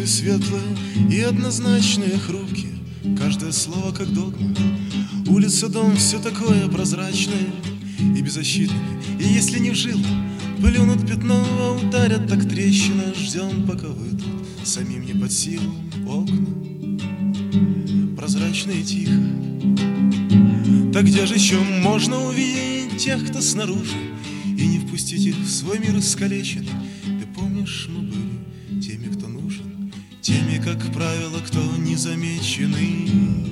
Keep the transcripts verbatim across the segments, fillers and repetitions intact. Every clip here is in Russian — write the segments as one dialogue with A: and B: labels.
A: были светлые и однозначные, хрупкие, каждое слово как догма. Улица, дом, все такое прозрачное и беззащитное. И если не в жилу плюнут пятно, а ударят так трещина. Ждем, пока выйдут самим не под силу окна, прозрачные и тихо. Так где же еще можно увидеть тех, кто снаружи, и не впустить их в свой мир искалеченный? Ты помнишь, мы были теми, кто нужен, теми, как правило, кто незамеченный.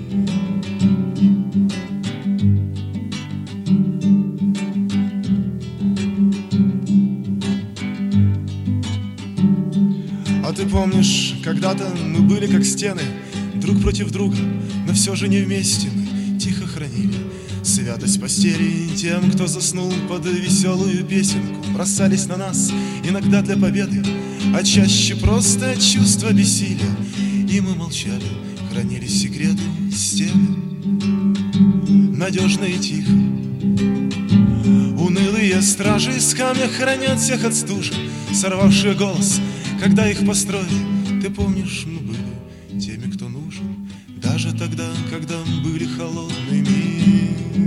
A: А ты помнишь, когда-то мы были как стены, друг против друга, но все же не вместе. Мы тихо хранили святость постели тем, кто заснул под веселую песенку. Бросались на нас иногда для победы, а чаще просто от чувства бессилия. И мы молчали, хранили секреты стены, надежно и тихо. Унылые стражи из камня хранят всех от стужи, сорвавшие голос, когда их построили. Ты помнишь, мы были теми, кто нужен, даже тогда, когда мы были холодными.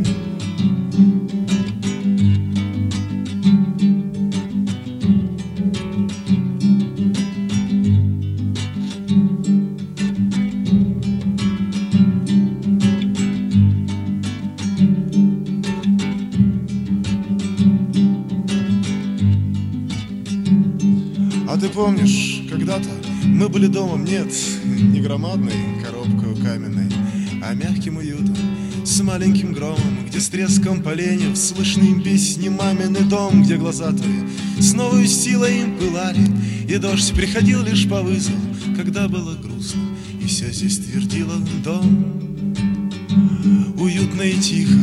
A: А ты помнишь, когда-то мы были домом, нет, не громадной коробкой каменной, а мягким уютом, с маленьким громом, где с треском поленьев слышны им песни мамин, и дом, где глаза твои с новой силой им пылали, и дождь приходил лишь по вызову, когда было грустно, и все здесь твердило дом, уютно и тихо.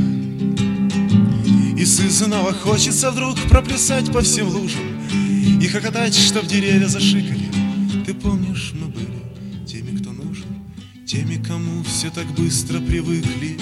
A: И сызново хочется вдруг проплясать по всем лужам и хохотать, чтоб деревья зашикали. Ты помнишь, мы были теми, кто нужен, теми, кому все так быстро привыкли.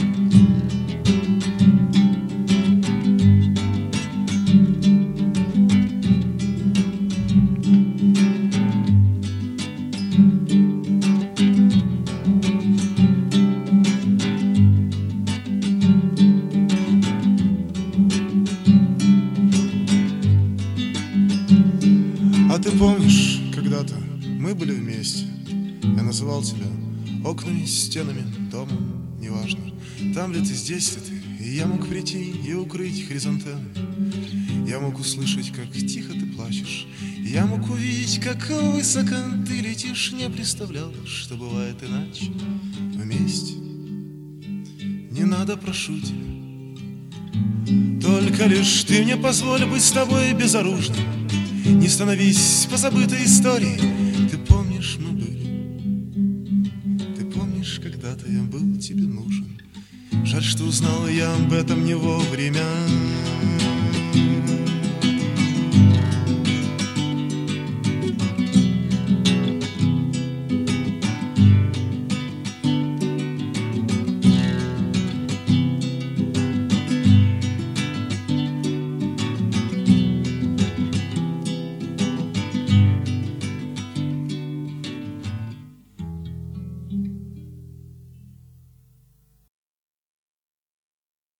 A: А ты помнишь, когда-то мы были вместе, я называл тебя окнами, стенами, домом, неважно, там ли ты, здесь ли ты, и я мог прийти и укрыть хризантемы. Я мог услышать, как тихо ты плачешь, я мог увидеть, как высоко ты летишь. Не представлял, что бывает иначе вместе. Не надо, прошу тебя, только лишь ты мне позволь быть с тобой безоружным. Не становись по забытой истории. Ты помнишь, мы были, ты помнишь, когда-то я был тебе нужен. Жаль, что узнал я об этом не вовремя.